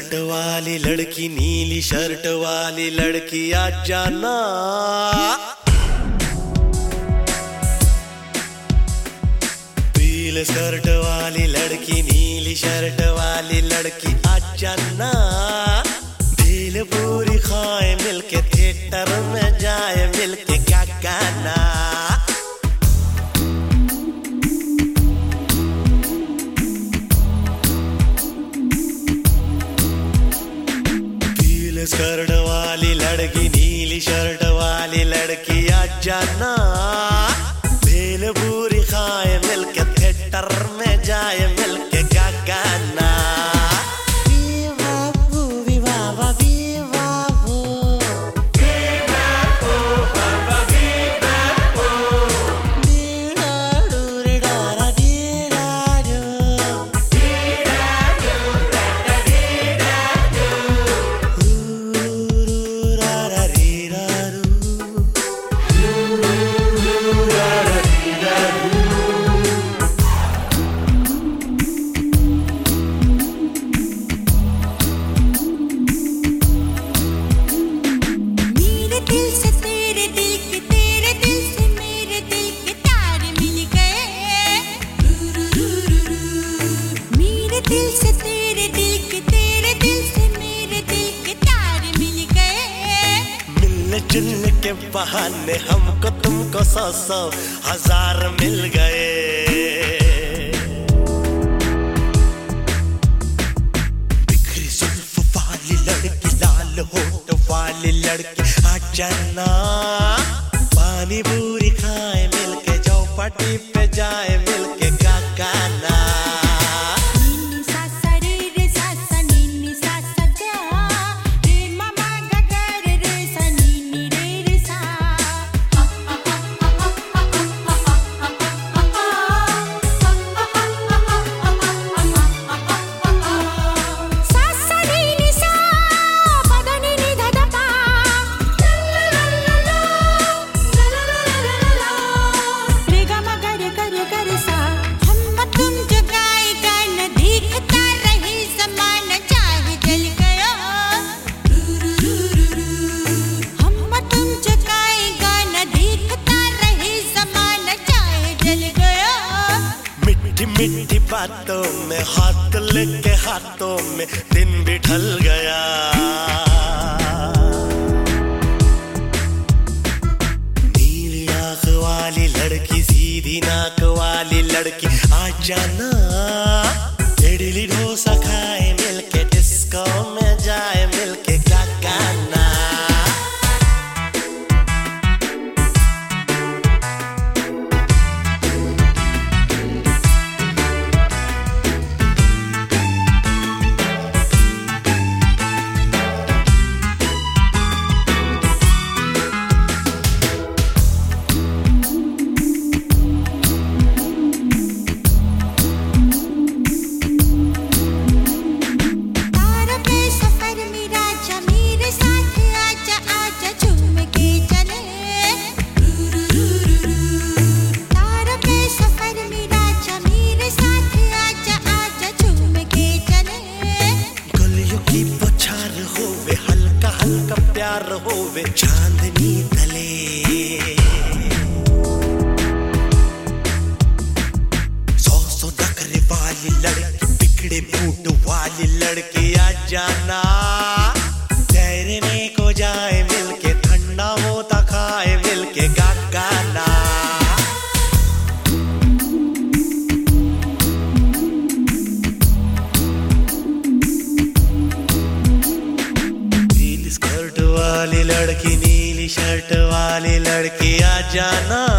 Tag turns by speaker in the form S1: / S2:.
S1: Skirt वाली लड़की, नीली शर्ट वाली लड़की, आ जाना। पीले स्कर्ट वाली लड़की, नीली शर्ट वाली लड़की, आ जाना। भेलपूरी खाए मिलके, थिएटर में जाए मिलके, क्या गाना। स्कर्ट वाली लड़की, नीली शर्ट वाली लड़की, आ जाना। भेलपूरी खाए मिलके, थिएटर में जाए मिलके, क्या गाना।
S2: दिल से तेरे दिल के, तेरे दिल से मेरे दिल के तार मिल गए।
S1: मिलने जुलने के बहाने हमको तुमको 100-100 हजार मिल गए। बिखरी जुल्फ वाली लड़की, लाल होठ वाली लड़की, आ जाना। पानी पूरी खाए मिलके, चौपाटी पे जाए मिलके, क्या गाना। मीठी बातों में, हाथ लेके हाथों में, दिन भी ढल गया। नीली आंख वाली लड़की, सीधी नाक वाली लड़की, आ जाना। इडली डोसा खाए मिलके, डिस्को में जाए मिलके, क्या गाना। प्यार होवे चांदनी तले, सौ नखरे वाली लड़की, बिगड़े मूड वाली लड़की, आ जाना। तैरने को जाए मिलके, ठंडा होता खाए मिलके, गा गाना। वाली लड़की, नीली शर्ट वाली लड़की, आ जाना।